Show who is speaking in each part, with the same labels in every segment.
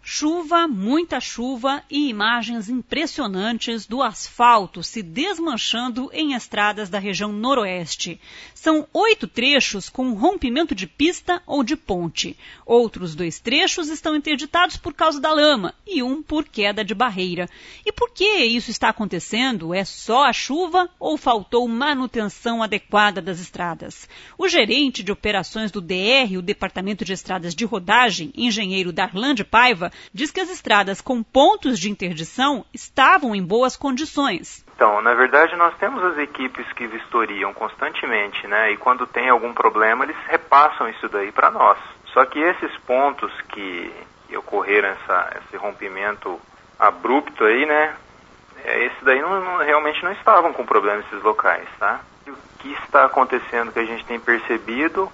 Speaker 1: Chuva, muita chuva e imagens impressionantes do asfalto se desmanchando em estradas da região noroeste. São 8 trechos com rompimento de pista ou de ponte. Outros 2 trechos estão interditados por causa da lama e um por queda de barreira. E por que isso está acontecendo? É só a chuva ou faltou manutenção adequada das estradas? O gerente de operações do DR, o Departamento de Estradas de Rodagem, engenheiro Darlan de Paiva, diz que as estradas com pontos de interdição estavam em boas condições.
Speaker 2: Então, na verdade, nós temos as equipes que vistoriam constantemente, né? E quando tem algum problema, eles repassam isso daí para nós. Só que esses pontos que ocorreram esse rompimento abrupto aí, né? Esse daí realmente não estavam com problema nesses locais, tá? E o que está acontecendo, que a gente tem percebido,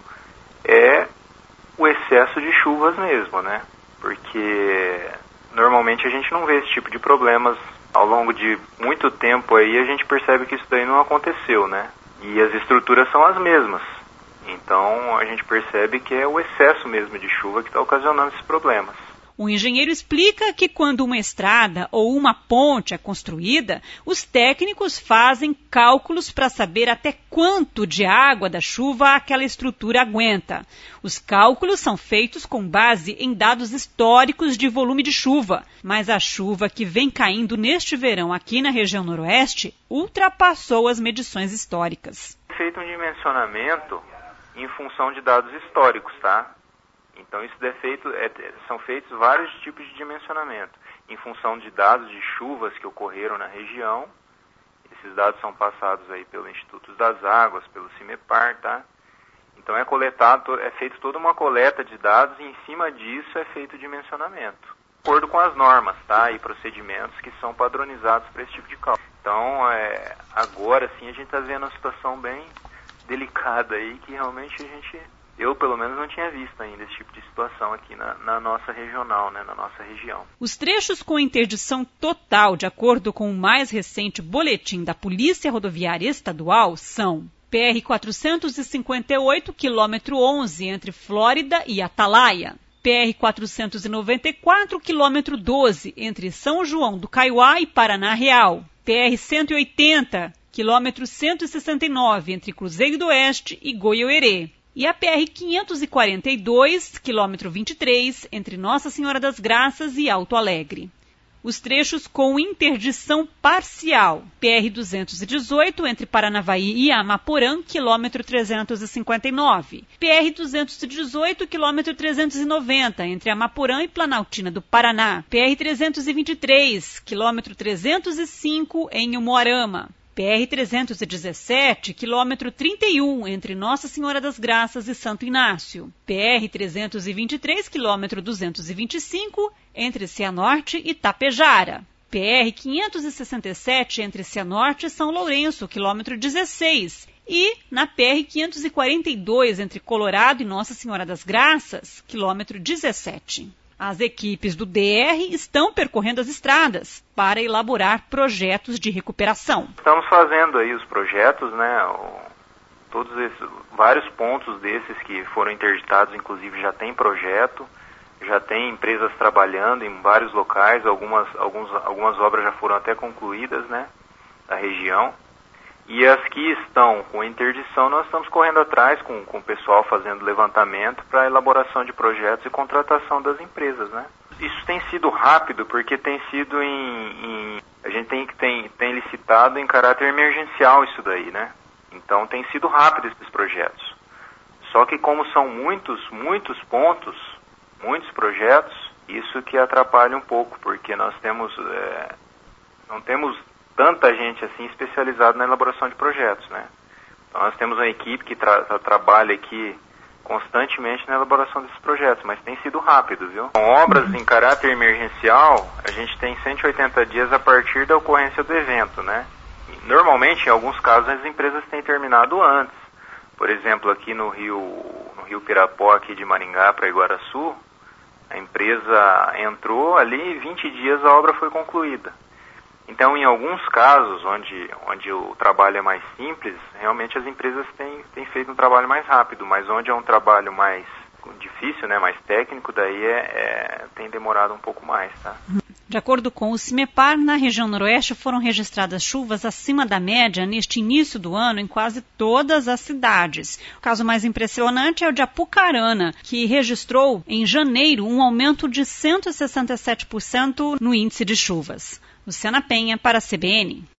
Speaker 2: é o excesso de chuvas mesmo, né? Porque normalmente a gente não vê esse tipo de problemas. Ao longo de muito tempo aí a gente percebe que isso daí não aconteceu, né? E as estruturas são as mesmas. Então a gente percebe que é o excesso mesmo de chuva que está ocasionando esses problemas.
Speaker 1: O engenheiro explica que quando uma estrada ou uma ponte é construída, os técnicos fazem cálculos para saber até quanto de água da chuva aquela estrutura aguenta. Os cálculos são feitos com base em dados históricos de volume de chuva, mas a chuva que vem caindo neste verão aqui na região noroeste ultrapassou as medições históricas.
Speaker 2: É feito um dimensionamento em função de dados históricos, tá? Então isso são feitos vários tipos de dimensionamento em função de dados de chuvas que ocorreram na região. Esses dados são passados aí pelo Instituto das Águas, pelo CIMEPAR, tá? Então é feito toda uma coleta de dados e em cima disso é feito o dimensionamento, de acordo com as normas, tá? E procedimentos que são padronizados para esse tipo de cálculo. Então agora sim a gente está vendo uma situação bem delicada aí que realmente eu, pelo menos, não tinha visto ainda esse tipo de situação aqui na nossa regional, né, na nossa região.
Speaker 1: Os trechos com interdição total, de acordo com o mais recente boletim da Polícia Rodoviária Estadual, são PR-458, quilômetro 11, entre Flórida e Atalaia. PR-494, quilômetro 12, entre São João do Caiuá e Paraná Real. PR-180, quilômetro 169, entre Cruzeiro do Oeste e Goiôerê. E a PR-542, quilômetro 23, entre Nossa Senhora das Graças e Alto Alegre. Os trechos com interdição parcial. PR-218, entre Paranavaí e Amaporã, quilômetro 359. PR-218, quilômetro 390, entre Amaporã e Planaltina do Paraná. PR-323, quilômetro 305, em Umuarama. PR-317, quilômetro 31, entre Nossa Senhora das Graças e Santo Inácio. PR-323, quilômetro 225, entre Cianorte e Tapejara. PR-567, entre Cianorte e São Lourenço, quilômetro 16. E na PR-542, entre Colorado e Nossa Senhora das Graças, quilômetro 17. As equipes do DR estão percorrendo as estradas para elaborar projetos de recuperação.
Speaker 2: Estamos fazendo aí os projetos, né? Vários pontos desses que foram interditados, inclusive já tem projeto, já tem empresas trabalhando em vários locais, algumas obras já foram até concluídas, né? Da região. E as que estão com interdição, nós estamos correndo atrás com o pessoal fazendo levantamento para elaboração de projetos e contratação das empresas, né? Isso tem sido rápido porque tem sido a gente tem licitado em caráter emergencial isso daí, né? Então tem sido rápido esses projetos. Só que como são muitos pontos, muitos projetos, isso que atrapalha um pouco, porque nós não temos tanta gente assim especializada na elaboração de projetos, né? Então nós temos uma equipe que trabalha aqui constantemente na elaboração desses projetos, mas tem sido rápido, viu? Com obras em caráter emergencial, a gente tem 180 dias a partir da ocorrência do evento, né? E, normalmente, em alguns casos, as empresas têm terminado antes. Por exemplo, aqui no Rio Pirapó, aqui de Maringá para Iguaraçu, a empresa entrou ali e 20 dias a obra foi concluída. Então, em alguns casos, onde o trabalho é mais simples, realmente as empresas têm feito um trabalho mais rápido, mas onde é um trabalho mais difícil, né, mais técnico, daí tem demorado um pouco mais, tá?
Speaker 1: De acordo com o CIMEPAR, na região noroeste foram registradas chuvas acima da média neste início do ano em quase todas as cidades. O caso mais impressionante é o de Apucarana, que registrou em janeiro um aumento de 167% no índice de chuvas. Luciana Penha para a CBN.